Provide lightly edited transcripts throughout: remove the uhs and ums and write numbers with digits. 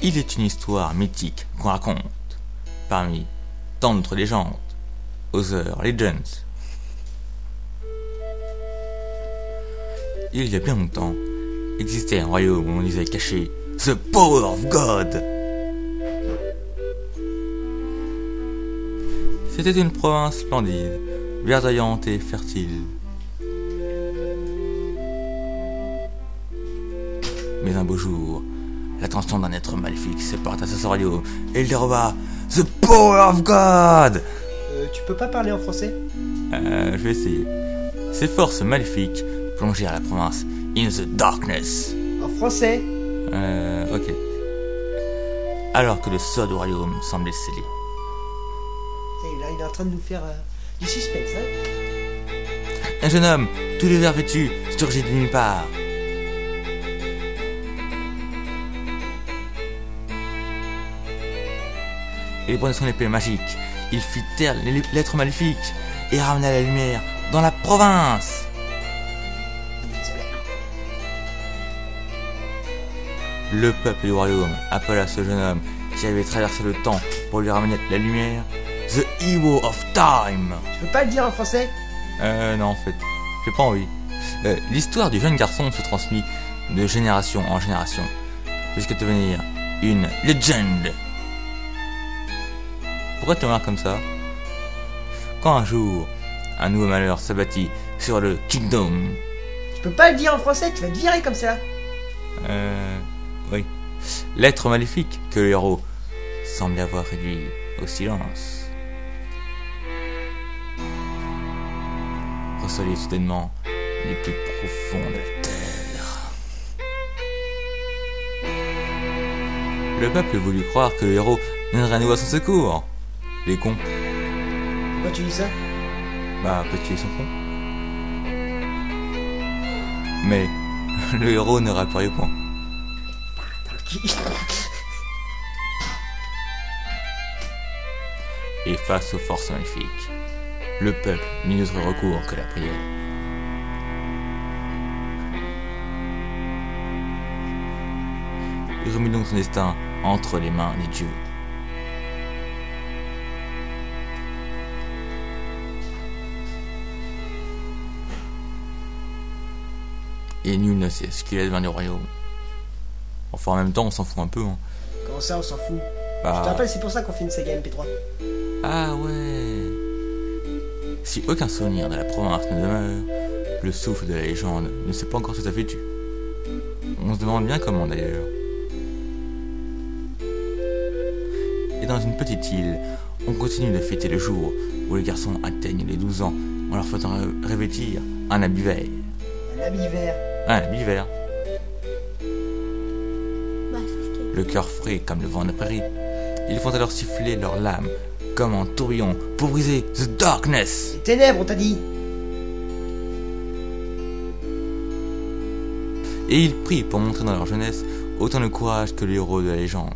Il est une histoire mythique qu'on raconte parmi tant d'autres légendes, Other Legends. Il y a bien longtemps, existait un royaume où on disait caché The Power of God. C'était une province splendide, verdoyante et fertile. Mais un beau jour, l'attention d'un être maléfique se porta à ce royaume et il déroba The Power of God. Tu peux pas parler en français ? Je vais essayer. Ces forces maléfiques plongèrent la province in the darkness. En français ? Ok. Alors que le sceau du royaume semblait scellé. Là, il est en train de nous faire du suspense, hein ? Un jeune homme, tout de vert vêtu, surgit de nulle part. Il prenait son épée magique. Il fit taire l'être maléfique et ramena la lumière dans la province. Le peuple du royaume appela ce jeune homme qui avait traversé le temps pour lui ramener la lumière The Hero of Time. Tu peux pas le dire en français ? Non, en fait, j'ai pas envie. L'histoire du jeune garçon se transmit de génération en génération jusqu'à devenir une légende. Pourquoi tu remarques comme ça ? Quand un jour, un nouveau malheur s'abattit sur le Kingdom. Tu peux pas le dire en français, tu vas te virer comme ça. Oui. L'être maléfique que le héros semblait avoir réduit au silence resolait soudainement les plus profonds de la terre. Le peuple voulut croire que le héros viendrait à nouveau à son secours. Les cons. Pourquoi tu dis ça ? Bah, petit et son con. Mais le héros ne réapparut point. Et face aux forces maléfiques, le peuple n'eut d'autre recours que la prière. Il remit donc son destin entre les mains des dieux. Et nul ne sait ce qu'il advint du royaume. Enfin, en même temps, on s'en fout un peu, hein. Comment ça, on s'en fout ? Bah... Je te rappelle, c'est pour ça qu'on fait une saga MP3. Ah ouais. Si aucun souvenir de la province ne demeure, le souffle de la légende ne s'est pas encore tout à fait tu. On se demande bien comment d'ailleurs. Et dans une petite île, on continue de fêter le jour où les garçons atteignent les 12 ans en leur faisant revêtir un habit vert. Un habit vert. Un habit vert. Le cœur frais comme le vent de la prairie. Ils font alors siffler leurs lames comme un tourbillon pour briser the darkness. Les ténèbres, on t'a dit. Et ils prient pour montrer dans leur jeunesse autant de courage que le héros de la légende.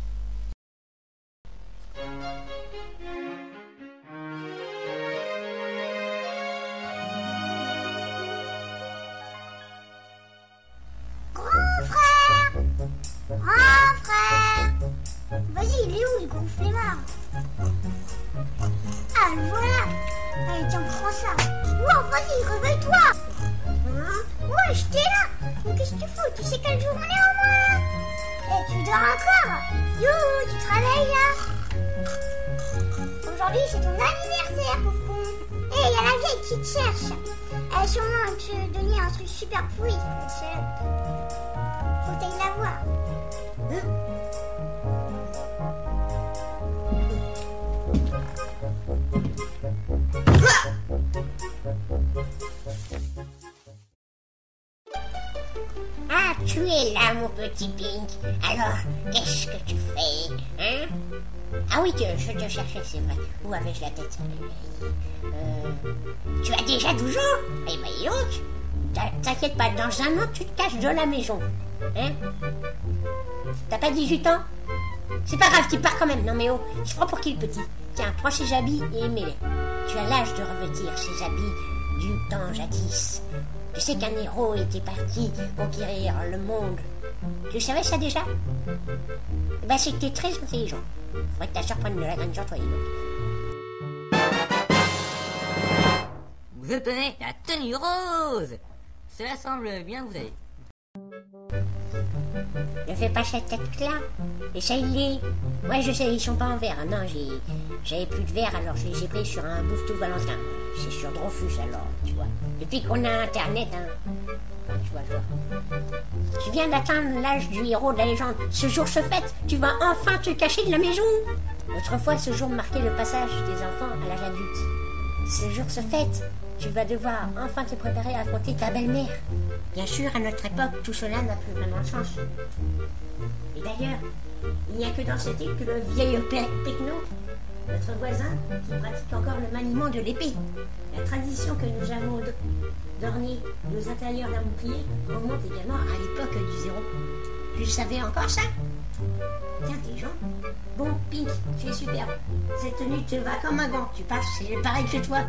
Vas-y, il est où le gros flemmard ? Ah, le voilà. Allez, tiens, prends ça. Wow, vas-y, réveille-toi. Hein ? Ouais, j'étais là. Mais qu'est-ce que tu fous ? Tu sais quel jour on est au moins là ? Eh, tu dors encore ? You, tu te réveilles là ? Aujourd'hui, c'est ton anniversaire, pauvre con. Eh, il y a la vieille qui te cherche. Elle a sûrement te donner un truc super pourri. Faut que t'ailles la voir. Hein ? Ah, tu es là, mon petit Pink. Alors, qu'est-ce que tu fais, hein ? Ah oui, je te cherchais, c'est vrai. Où avais-je la tête ? Tu as déjà 12 ans ? Eh ben, dis donc. T'inquiète pas, dans un an, tu te caches de la maison. Hein ? T'as pas 18 ans ? C'est pas grave, tu pars quand même. Non mais oh, il se prend pour qui le petit ? Tiens, prends ses habits et mets-les. Tu as l'âge de revêtir ses habits du temps jadis. Tu sais qu'un héros était parti conquérir le monde Tu savais ça déjà? Bah c'est que t'es très intelligent. Faudrait que t'as surprendre de la graine sur toi, dis donc. Vous obtenez la tenue rose. Cela semble bien vous aller. Ne fais pas cette tête-là. Essaye-les. Ouais, je sais, ils sont pas en verre. Non, j'avais plus de verre, alors je les ai pris sur un bouffe-tout Valentin. C'est sur Drofus, alors, tu vois. Depuis qu'on a Internet, hein. Enfin, tu vois. Tu viens d'atteindre l'âge du héros de la légende. Ce jour se fête, tu vas enfin te cacher de la maison. Autrefois, ce jour marquait le passage des enfants à l'âge adulte. Ce jour se fête, tu vas devoir enfin te préparer à affronter ta belle-mère. Bien sûr, à notre époque, tout cela n'a plus vraiment de sens. Et d'ailleurs, il n'y a que dans cette île que le vieil Pecno, notre voisin, qui pratique encore le maniement de l'épée. La tradition que nous avons d'orner nos intérieurs d'un bouclier remonte également à l'époque du zéro. Tu savais encore ça? T'es intelligent. Bon, Pink, tu es superbe. Cette tenue te va comme un gant. Tu passes, c'est pareil que toi.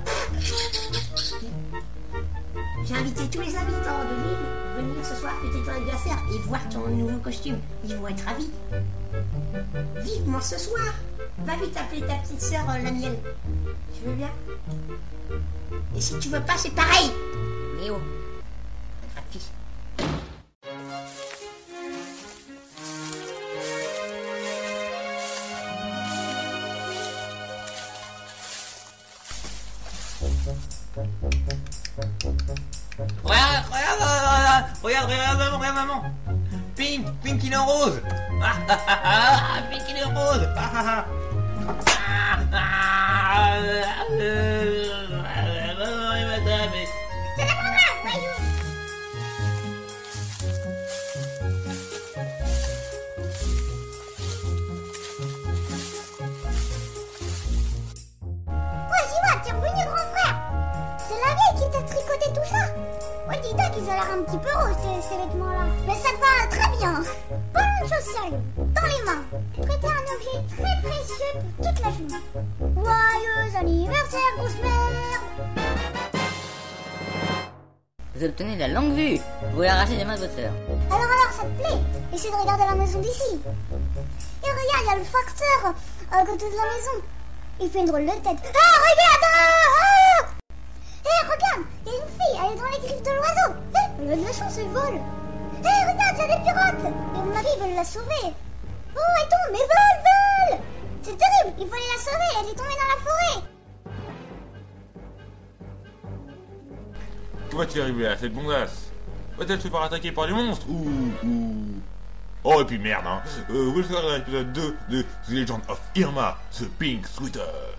J'ai invité tous les habitants de l'île à venir ce soir fêter ton anniversaire et voir ton nouveau costume. Ils vont être ravis. Vivement ce soir. Va vite appeler ta petite sœur la mienne. Tu veux bien? Et si tu veux pas, c'est pareil. Mais oh, un fils. Regarde maman. Pink, il est en rose. Pink, il est en rose. T'es revenu, grand frère. C'est la vieille qui t'a tricoté tout ça. Ouais, dis donc, ils ont l'air un petit peu roses, ces vêtements-là. Mais ça te va très bien. Bonne chose sérieux, dans les mains. Prêter un objet très précieux pour toute la journée. Joyeux anniversaire, grosse mère. Vous obtenez la longue vue. Vous pouvez arracher des mains de votre sœur. Alors, ça te plaît? Essaie de regarder la maison d'ici. Et regarde, il y a le facteur à côté de la maison. Il fait une drôle de tête. Ah, regarde! Regarde, il y a une fille, elle est dans les griffes de l'oiseau. Elle a de la chance, elle vole. Regarde, il y a des pirates. Et mon mari veut la sauver. Oh, elle tombe, mais vole! C'est terrible, il faut aller la sauver, elle est tombée dans la forêt. Comment vas-tu arriver à cette bondasse? Va-t-elle se faire attaquer par des monstres ou... Oh, et puis merde, hein. Vous le saurez dans l'épisode 2 de The Legend of Irma, The Pink Sweater.